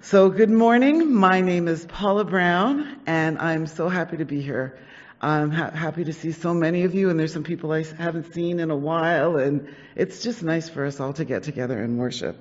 So good morning. My name is Paula Brown, and I'm so happy to be here. I'm happy to see so many of you, and there's some people I haven't seen in a while, and it's just nice for us all to get together and worship.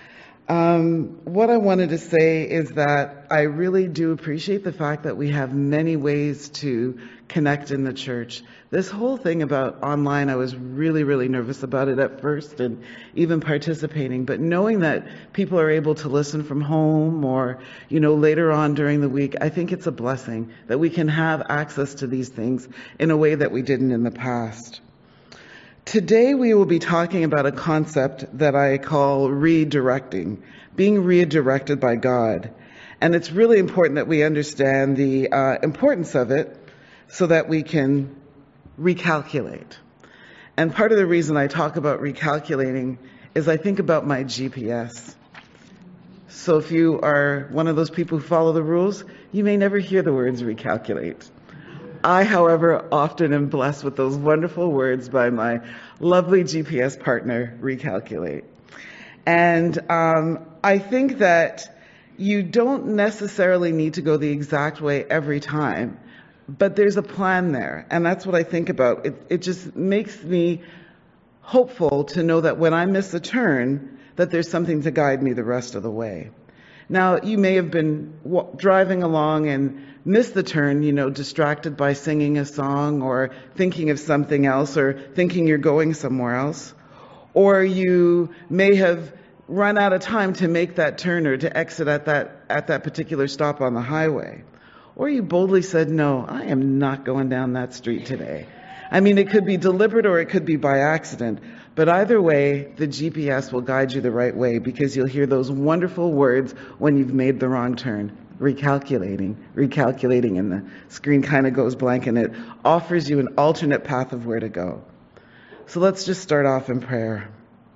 What I wanted to say is that I really do appreciate the fact that we have many ways to connect in the church. This whole thing about online, I was really nervous about it at first and even participating, but knowing that people are able to listen from home or, later on during the week, I think it's a blessing that we can have access to these things in a way that we didn't in the past. Today we will be talking about a concept that I call redirecting, being redirected by God. And it's really important that we understand the importance of it so that we can recalculate. And part of the reason I talk about recalculating is I think about my GPS. So if you are one of those people who follow the rules, you may never hear the words recalculate. I, however, often am blessed with those wonderful words by my lovely GPS partner, Recalculate. And I think that you don't necessarily need to go the exact way every time, but there's a plan there. And that's what I think about. It just makes me hopeful to know that when I miss a turn, that there's something to guide me the rest of the way. Now, you may have been driving along and missed the turn, distracted by singing a song or thinking of something else or thinking you're going somewhere else. Or you may have run out of time to make that turn or to exit at that particular stop on the highway. Or you boldly said, no, I am not going down that street today. I mean, it could be deliberate or it could be by accident. But either way, the GPS will guide you the right way because you'll hear those wonderful words when you've made the wrong turn. Recalculating, and the screen kind of goes blank and it offers you an alternate path of where to go. So let's just start off in prayer.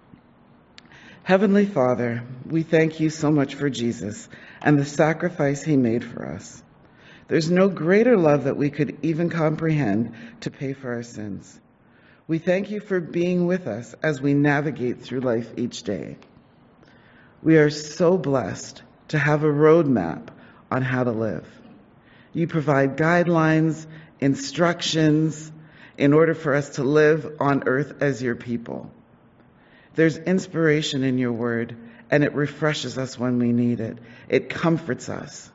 Heavenly Father, we thank you so much for Jesus and the sacrifice he made for us. There's no greater love that we could even comprehend to pay for our sins. We thank you for being with us as we navigate through life each day. We are so blessed to have a roadmap on how to live. You provide guidelines, instructions, in order for us to live on earth as your people. There's inspiration in your word, and it refreshes us when we need it. It comforts us.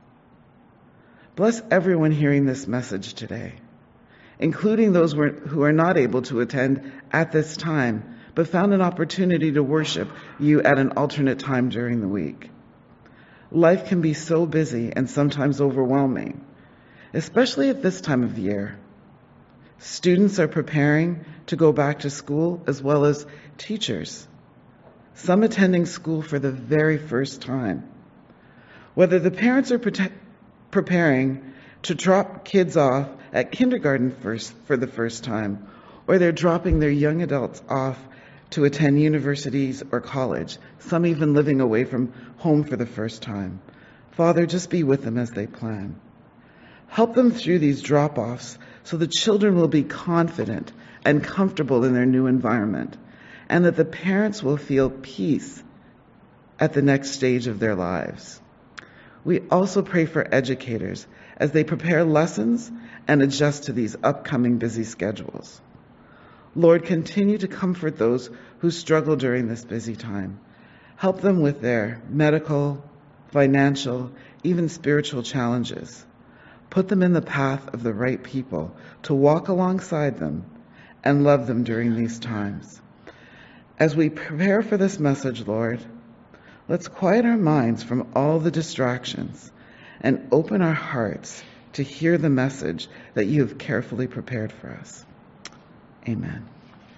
Bless everyone hearing this message today, including those who are not able to attend at this time, but found an opportunity to worship you at an alternate time during the week. Life can be so busy and sometimes overwhelming, especially at this time of year. Students are preparing to go back to school as well as teachers, some attending school for the very first time. Whether the parents are preparing to drop kids off at kindergarten for the first time, or they're dropping their young adults off to attend universities or college, some even living away from home for the first time. Father, just be with them as they plan. Help them through these drop-offs so the children will be confident and comfortable in their new environment, and that the parents will feel peace at the next stage of their lives. We also pray for educators as they prepare lessons and adjust to these upcoming busy schedules. Lord, continue to comfort those who struggle during this busy time. Help them with their medical, financial, even spiritual challenges. Put them in the path of the right people to walk alongside them and love them during these times. As we prepare for this message, Lord, let's quiet our minds from all the distractions and open our hearts to hear the message that you have carefully prepared for us. Amen.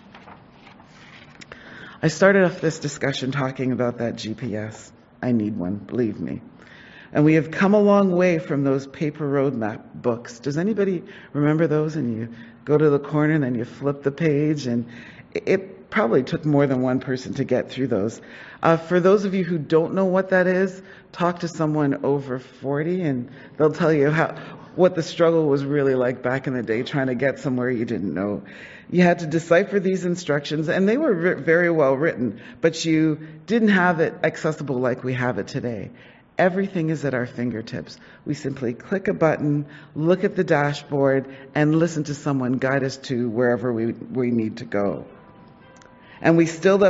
I started off this discussion talking about that GPS. I need one, believe me. And we have come a long way from those paper roadmap books. Does anybody remember those? And you go to the corner and then you flip the page, and it probably took more than one person to get through those. For those of you who don't know what that is, talk to someone over 40 and they'll tell you what the struggle was really like back in the day, trying to get somewhere you didn't know. You had to decipher these instructions, and they were very well written, but you didn't have it accessible like we have it today. everything is at our fingertips. We simply click a button, look at the dashboard, and listen to someone guide us to wherever we need to go. And we still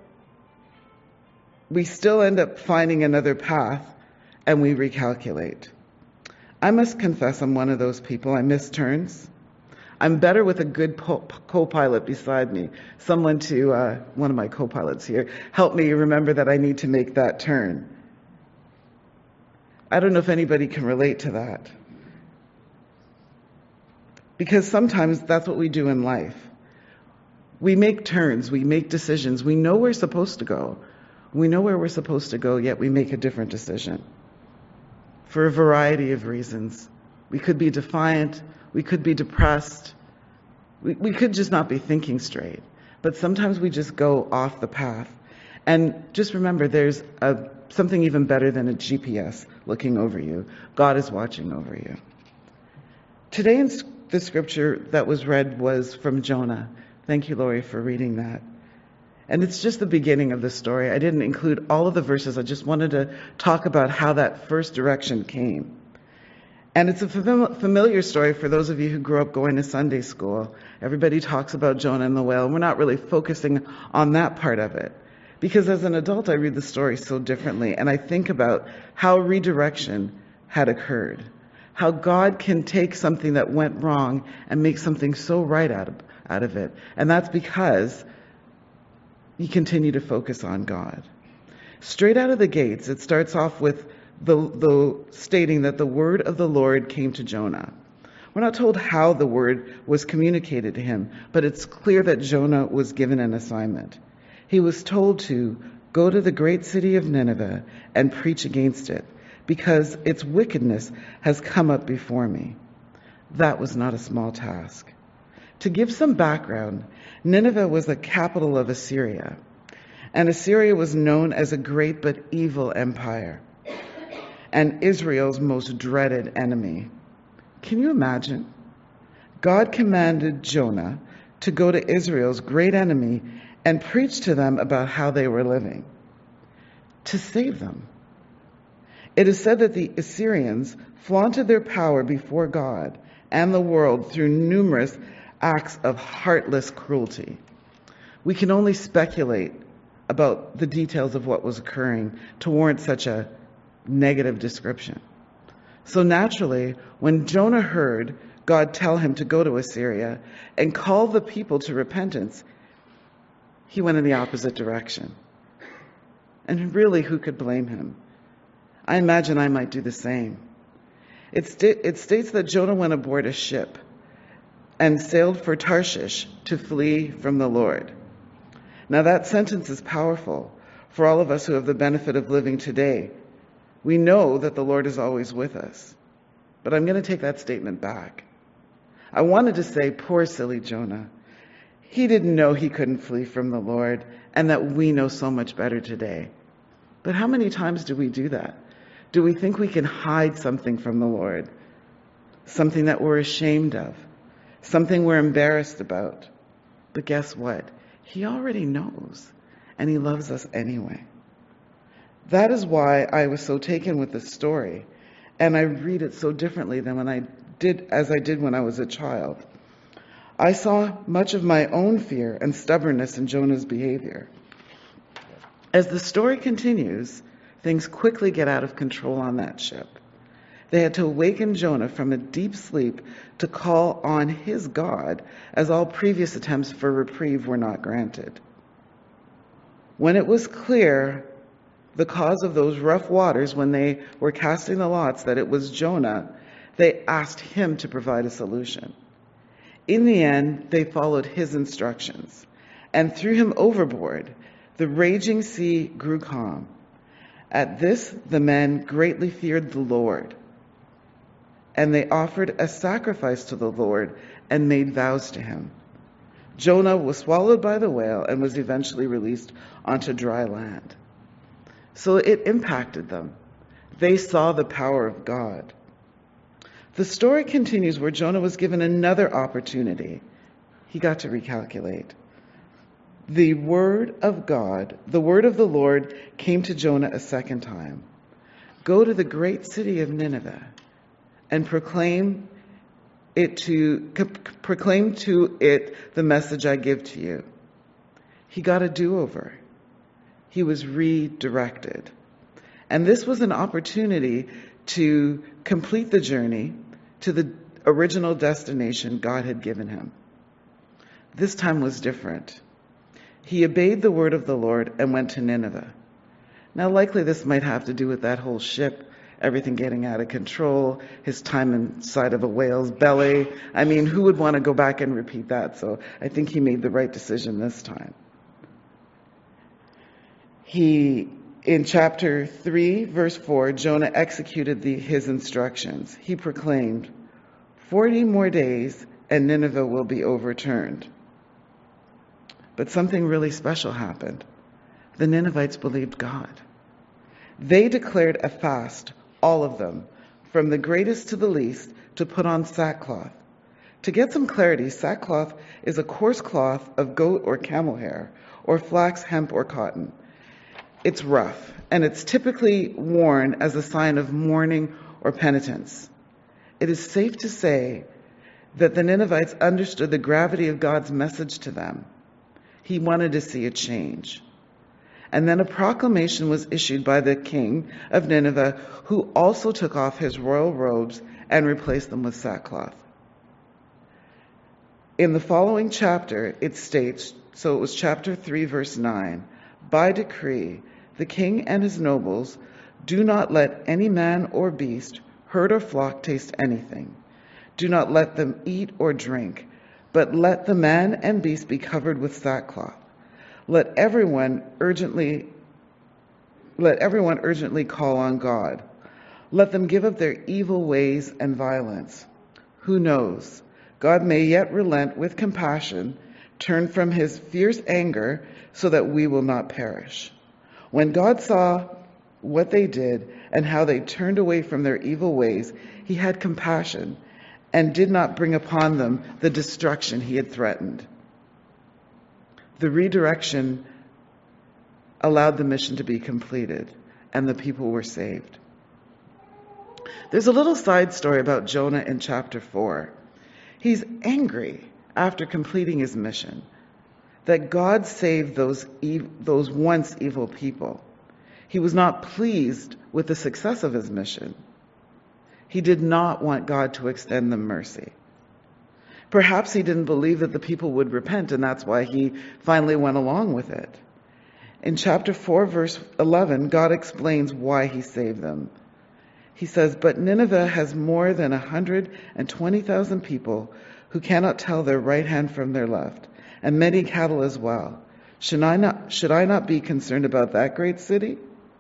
end up finding another path, and we recalculate. I must confess I'm one of those people. I miss turns. I'm better with a good co-pilot beside me. Someone one of my co-pilots here, help me remember that I need to make that turn. I don't know if anybody can relate to that. Because sometimes that's what we do in life. We make turns, we make decisions. We know we're supposed to go. We know where we're supposed to go, yet we make a different decision. For a variety of reasons. We could be defiant, we could be depressed, we could just not be thinking straight. But sometimes we just go off the path. And just remember, there's something even better than a GPS looking over you. God is watching over you. Today in the scripture that was read was from Jonah. Thank you, Lori, for reading that. And it's just the beginning of the story. I didn't include all of the verses. I just wanted to talk about how that first direction came. And it's a familiar story for those of you who grew up going to Sunday school. Everybody talks about Jonah and the whale, and we're not really focusing on that part of it. Because as an adult, I read the story so differently, and I think about how redirection had occurred. How God can take something that went wrong and make something so right out of it. And that's because you continue to focus on God. Straight out of the gates, it starts off with the stating that the word of the Lord came to Jonah. We're not told how the word was communicated to him, but it's clear that Jonah was given an assignment. He was told to go to the great city of Nineveh and preach against it, because its wickedness has come up before me. That was not a small task. To give some background, Nineveh was the capital of Assyria, and Assyria was known as a great but evil empire, and Israel's most dreaded enemy. Can you imagine? God commanded Jonah to go to Israel's great enemy and preach to them about how they were living, to save them. It is said that the Assyrians flaunted their power before God and the world through numerous acts of heartless cruelty. We can only speculate about the details of what was occurring to warrant such a negative description. So naturally, when Jonah heard God tell him to go to Assyria and call the people to repentance, he went in the opposite direction. And really, who could blame him? I imagine I might do the same. It states that Jonah went aboard a ship and sailed for Tarshish to flee from the Lord. Now that sentence is powerful for all of us who have the benefit of living today. We know that the Lord is always with us. But I'm going to take that statement back. I wanted to say, poor silly Jonah. He didn't know he couldn't flee from the Lord, and that we know so much better today. But how many times do we do that? Do we think we can hide something from the Lord? Something that we're ashamed of? Something we're embarrassed about? But guess what? He already knows, and he loves us anyway. That is why I was so taken with this story, and I read it so differently than I did when I was a child. I saw much of my own fear and stubbornness in Jonah's behavior. As the story continues, things quickly get out of control on that ship. They had to awaken Jonah from a deep sleep to call on his God, as all previous attempts for reprieve were not granted. When it was clear the cause of those rough waters, when they were casting the lots, that it was Jonah, they asked him to provide a solution. In the end, they followed his instructions and threw him overboard. The raging sea grew calm. At this, the men greatly feared the Lord, and they offered a sacrifice to the Lord and made vows to him. Jonah was swallowed by the whale and was eventually released onto dry land. So it impacted them. They saw the power of God. The story continues where Jonah was given another opportunity. He got to recalculate. The word of God, the word of the Lord, came to Jonah a second time. Go to the great city of Nineveh and proclaim to it the message I give to you. He got a do-over. He was redirected. And this was an opportunity to complete the journey to the original destination God had given him. This time was different. He obeyed the word of the Lord and went to Nineveh. Now, likely this might have to do with that whole ship, everything getting out of control, his time inside of a whale's belly. I mean, who would want to go back and repeat that? So I think he made the right decision this time. In chapter 3, verse 4, Jonah executed his instructions. He proclaimed, 40 more days and Nineveh will be overturned. But something really special happened. The Ninevites believed God. They declared a fast, all of them, from the greatest to the least, to put on sackcloth. To get some clarity, sackcloth is a coarse cloth of goat or camel hair, or flax, hemp, or cotton. It's rough, and it's typically worn as a sign of mourning or penitence. It is safe to say that the Ninevites understood the gravity of God's message to them. He wanted to see a change. And then a proclamation was issued by the king of Nineveh, who also took off his royal robes and replaced them with sackcloth. In the following chapter, it states, so it was chapter 3, verse 9, by decree, the king and his nobles do not let any man or beast, herd or flock taste anything. Do not let them eat or drink, but let the man and beast be covered with sackcloth. Let everyone urgently call on God. Let them give up their evil ways and violence. Who knows? God may yet relent with compassion, turn from his fierce anger, so that we will not perish. When God saw what they did and how they turned away from their evil ways, he had compassion and did not bring upon them the destruction he had threatened. The redirection allowed the mission to be completed, and the people were saved. There's a little side story about Jonah in chapter 4. He's angry after completing his mission that God saved those once evil people. He was not pleased with the success of his mission. He did not want God to extend them mercy. Perhaps he didn't believe that the people would repent, and that's why he finally went along with it. In chapter 4, verse 11, God explains why he saved them. He says, but Nineveh has more than 120,000 people who cannot tell their right hand from their left, and many cattle as well. Should I not be concerned about that great city?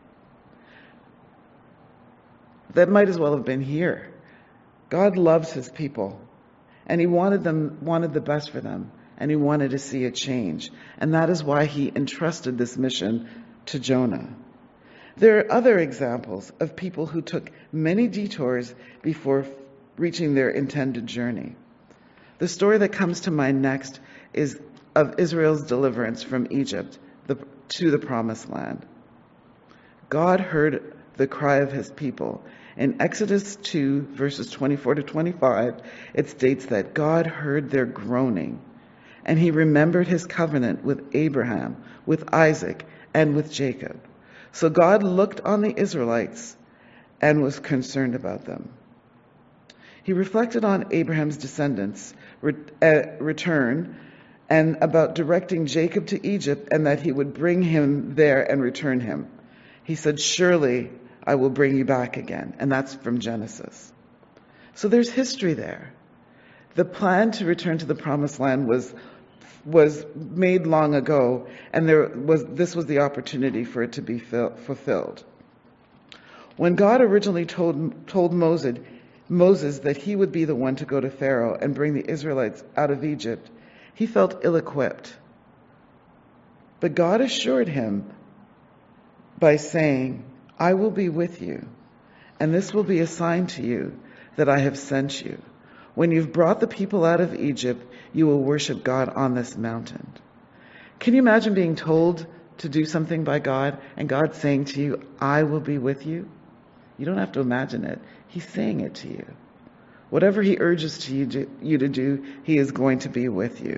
That might as well have been here. God loves his people, and he wanted the best for them, and he wanted to see a change. And that is why he entrusted this mission to Jonah. There are other examples of people who took many detours before reaching their intended journey. The story that comes to mind next is of Israel's deliverance from Egypt to the Promised Land. God heard the cry of his people. In Exodus 2, verses 24 to 25, it states that God heard their groaning, and he remembered his covenant with Abraham, with Isaac, and with Jacob. So God looked on the Israelites and was concerned about them. He reflected on Abraham's descendants' return and about directing Jacob to Egypt and that he would bring him there and return him. He said, surely I will bring you back again. And that's from Genesis. So there's history there. The plan to return to the Promised Land was made long ago, and this was the opportunity for it to be fulfilled. When God originally told Moses that he would be the one to go to Pharaoh and bring the Israelites out of Egypt, he felt ill-equipped. But God assured him by saying, I will be with you, and this will be a sign to you that I have sent you. When you've brought the people out of Egypt, you will worship God on this mountain. Can you imagine being told to do something by God and God saying to you, I will be with you? You don't have to imagine it. He's saying it to you. Whatever he urges to you to do, he is going to be with you.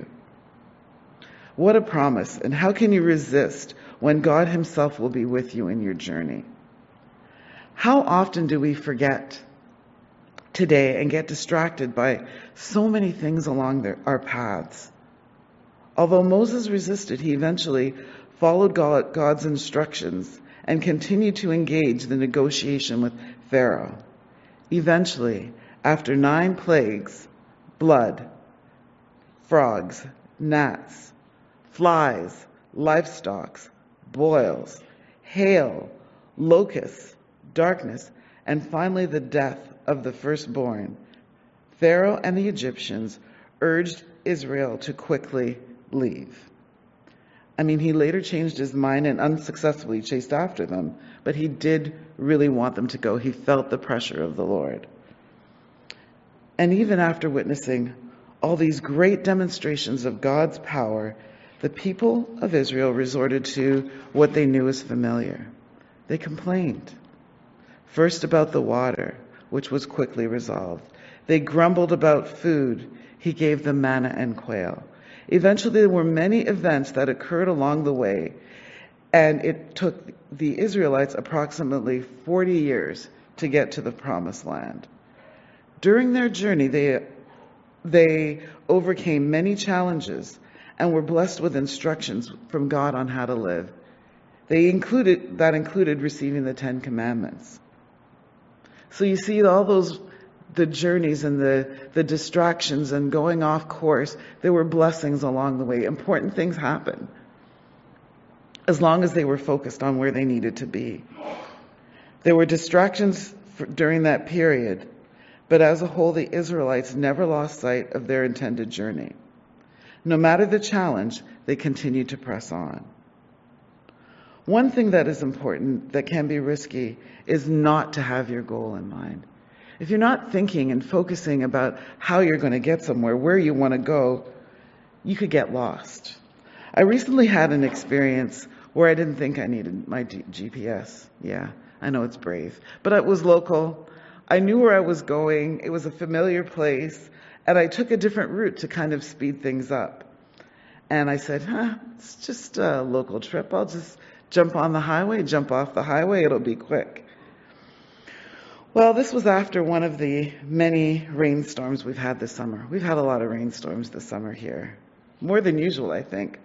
What a promise. And how can you resist when God himself will be with you in your journey? How often do we forget today and get distracted by so many things along our paths? Although Moses resisted, he eventually followed God's instructions and continued to engage the negotiation with Pharaoh. Eventually, after 9 plagues, blood, frogs, gnats, flies, livestock, boils, hail, locusts, darkness, and finally the death of the firstborn, Pharaoh and the Egyptians urged Israel to quickly leave. I mean, he later changed his mind and unsuccessfully chased after them, but he did really want them to go. He felt the pressure of the Lord. And even after witnessing all these great demonstrations of God's power, the people of Israel resorted to what they knew was familiar. They complained. First about the water, which was quickly resolved. They grumbled about food. He gave them manna and quail. Eventually, there were many events that occurred along the way, and it took the Israelites approximately 40 years to get to the Promised Land. During their journey, they overcame many challenges and were blessed with instructions from God on how to live. That included receiving the 10 Commandments. So you see the journeys and the distractions and going off course, there were blessings along the way. Important things happened as long as they were focused on where they needed to be. There were distractions during that period, but as a whole, the Israelites never lost sight of their intended journey. No matter the challenge, they continued to press on. One thing that is important, that can be risky, is not to have your goal in mind. If you're not thinking and focusing about how you're going to get somewhere, where you want to go, you could get lost. I recently had an experience where I didn't think I needed my GPS. Yeah, I know it's brave, but it was local. I knew where I was going. It was a familiar place, and I took a different route to kind of speed things up. And I said, it's just a local trip. I'll just jump on the highway, jump off the highway. It'll be quick. Well, this was after one of the many rainstorms we've had this summer. We've had a lot of rainstorms this summer here, more than usual, I think.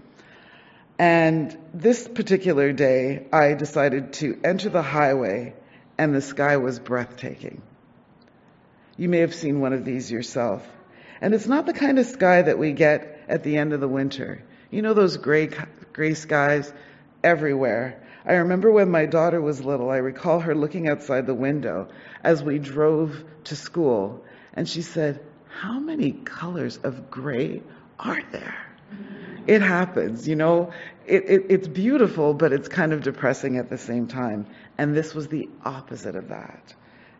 And this particular day, I decided to enter the highway, and the sky was breathtaking. You may have seen one of these yourself. And it's not the kind of sky that we get at the end of the winter. You know those gray skies everywhere. I remember when my daughter was little, I recall her looking outside the window as we drove to school, and she said, "How many colors of gray are there?" It happens, you know. It's beautiful, but it's kind of depressing at the same time. And this was the opposite of that.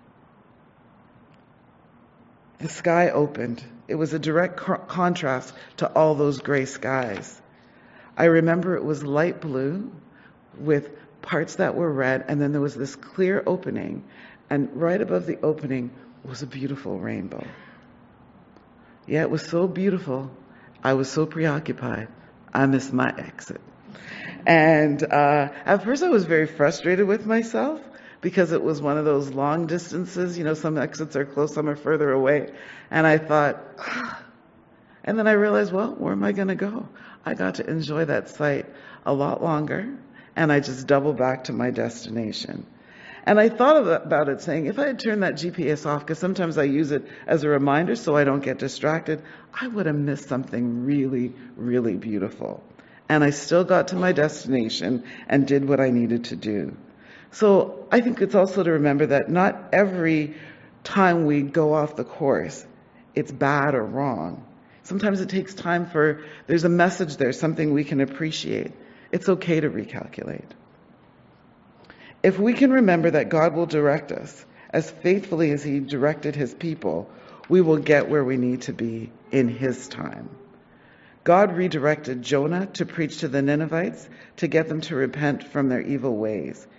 The sky opened. It was a direct contrast to all those gray skies. I remember it was light blue with parts that were red, and then there was this clear opening, and right above the opening was a beautiful rainbow. Yeah, it was so beautiful. I was so preoccupied, I missed my exit. And at first I was very frustrated with myself because it was one of those long distances. You know, some exits are close, some are further away. And I thought, and then I realized, well, where am I going to go? I got to enjoy that sight a lot longer, and I just doubled back to my destination. And I thought about it saying, if I had turned that GPS off, because sometimes I use it as a reminder so I don't get distracted, I would have missed something really, really beautiful. And I still got to my destination and did what I needed to do. So I think it's also to remember that not every time we go off the course, it's bad or wrong. Sometimes it takes time there's a message there, something we can appreciate. It's okay to recalculate. If we can remember that God will direct us as faithfully as He directed His people, we will get where we need to be in His time. God redirected Jonah to preach to the Ninevites to get them to repent from their evil ways.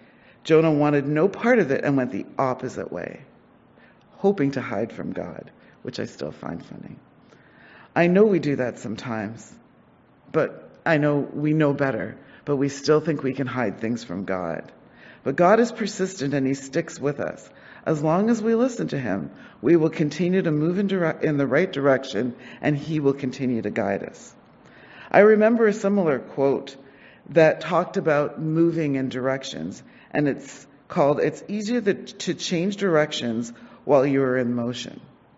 Jonah wanted no part of it and went the opposite way, hoping to hide from God, which I still find funny. I know we do that sometimes, but I know we know better, but we still think we can hide things from God. But God is persistent and he sticks with us. As long as we listen to him, we will continue to move in the right direction and he will continue to guide us. I remember a similar quote that talked about moving in directions, and it's called, "It's easier to change directions while you are in motion."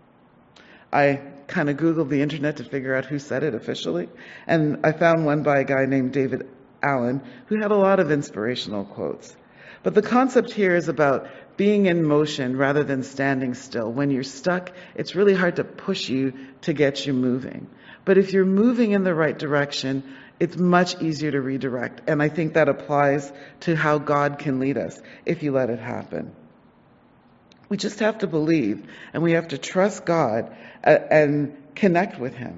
I kind of Googled the internet to figure out who said it officially, and I found one by a guy named David Allen, who had a lot of inspirational quotes. But the concept here is about being in motion rather than standing still. When you're stuck, it's really hard to push you to get you moving. But if you're moving in the right direction, it's much easier to redirect. And I think that applies to how God can lead us if you let it happen. We just have to believe, and we have to trust God and connect with him.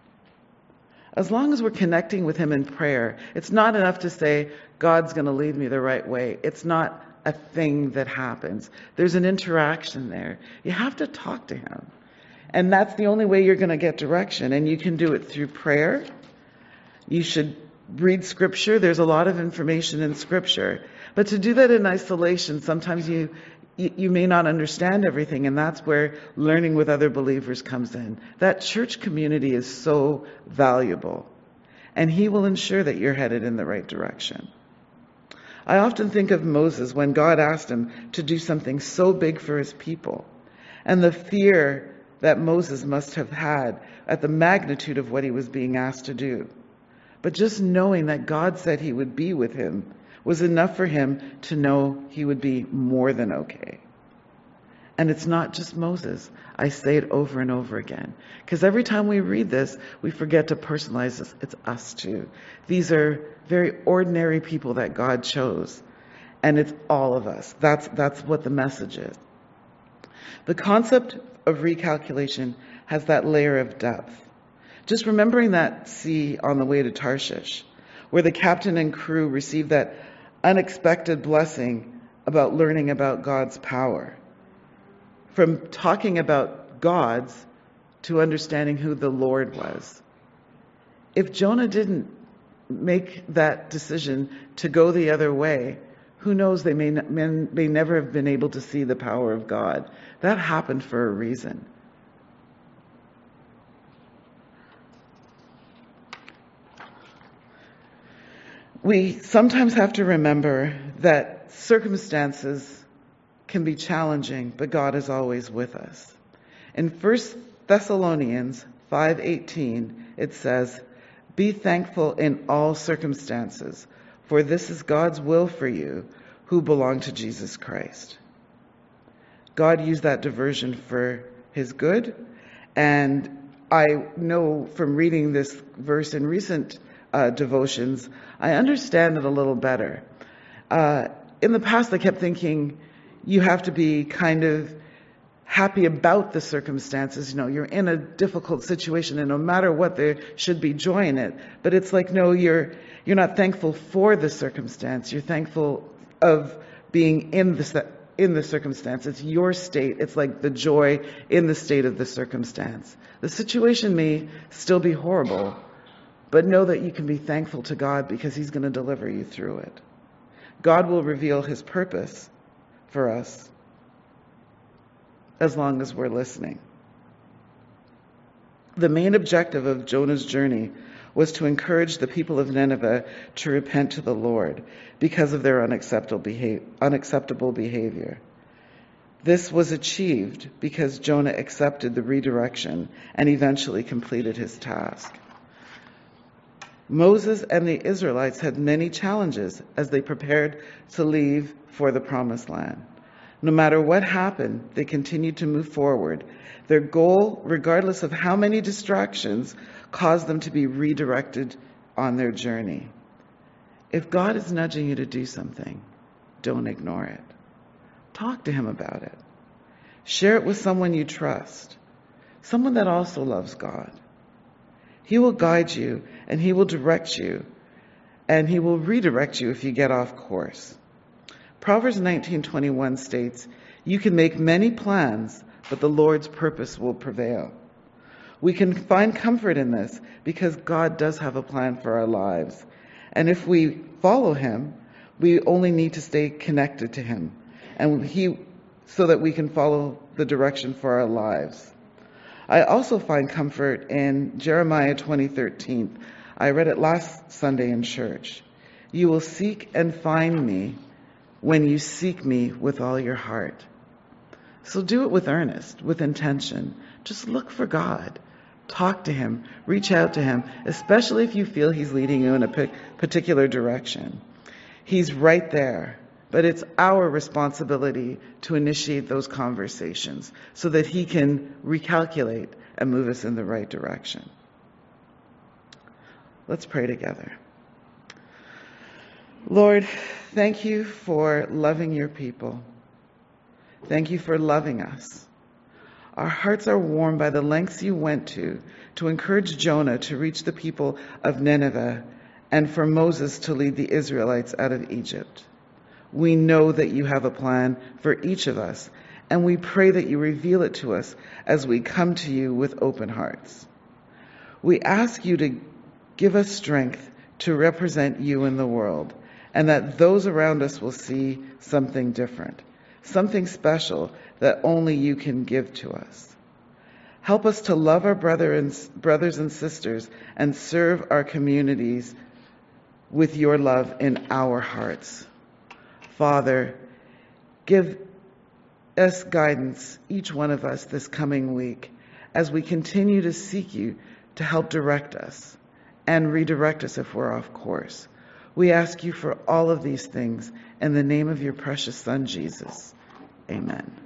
As long as we're connecting with him in prayer, it's not enough to say, God's going to lead me the right way. It's not a thing that happens. There's an interaction there. You have to talk to him. And that's the only way you're going to get direction. And you can do it through prayer. You should read scripture. There's a lot of information in scripture. But to do that in isolation, sometimes you may not understand everything, and that's where learning with other believers comes in. That church community is so valuable, and he will ensure that you're headed in the right direction. I often think of Moses when God asked him to do something so big for his people, and the fear that Moses must have had at the magnitude of what he was being asked to do. But just knowing that God said he would be with him was enough for him to know he would be more than okay. And it's not just Moses. I say it over and over again. Because every time we read this, we forget to personalize this. It's us too. These are very ordinary people that God chose. And it's all of us. That's what the message is. The concept of recalculation has that layer of depth. Just remembering that sea on the way to Tarshish, where the captain and crew received that unexpected blessing about learning about God's power. From talking about gods to understanding who the Lord was. If Jonah didn't make that decision to go the other way, who knows, they may never have been able to see the power of God. That happened for a reason. We sometimes have to remember that circumstances can be challenging, but God is always with us. In 1 Thessalonians 5:18, it says, "Be thankful in all circumstances, for this is God's will for you who belong to Jesus Christ." God used that diversion for his good, and I know from reading this verse in recent devotions, I understand it a little better. In the past, I kept thinking you have to be kind of happy about the circumstances. You know, you're in a difficult situation, and no matter what, there should be joy in it. But it's like, no, you're not thankful for the circumstance. You're thankful of being in the circumstance. It's your state. It's like the joy in the state of the circumstance. The situation may still be horrible, but know that you can be thankful to God because he's going to deliver you through it. God will reveal his purpose for us as long as we're listening. The main objective of Jonah's journey was to encourage the people of Nineveh to repent to the Lord because of their unacceptable behavior. This was achieved because Jonah accepted the redirection and eventually completed his task. Moses and the Israelites had many challenges as they prepared to leave for the promised land. No matter what happened, they continued to move forward. Their goal, regardless of how many distractions, caused them to be redirected on their journey. If God is nudging you to do something, don't ignore it. Talk to him about it. Share it with someone you trust, someone that also loves God. He will guide you, and he will direct you, and he will redirect you if you get off course. Proverbs 19:21 states, "You can make many plans, but the Lord's purpose will prevail." We can find comfort in this because God does have a plan for our lives. And if we follow him, we only need to stay connected to him so that we can follow the direction for our lives. I also find comfort in Jeremiah 20:13. I read it last Sunday in church. "You will seek and find me when you seek me with all your heart." So do it with earnest, with intention. Just look for God. Talk to him. Reach out to him, especially if you feel he's leading you in a particular direction. He's right there, but it's our responsibility to initiate those conversations so that he can recalculate and move us in the right direction. Let's pray together. Lord, thank you for loving your people. Thank you for loving us. Our hearts are warmed by the lengths you went to encourage Jonah to reach the people of Nineveh and for Moses to lead the Israelites out of Egypt. We know that you have a plan for each of us, and we pray that you reveal it to us as we come to you with open hearts. We ask you to give us strength to represent you in the world, and that those around us will see something different, something special that only you can give to us. Help us to love our brothers and sisters and serve our communities with your love in our hearts. Father, give us guidance, each one of us, this coming week as we continue to seek you to help direct us and redirect us if we're off course. We ask you for all of these things in the name of your precious Son, Jesus. Amen.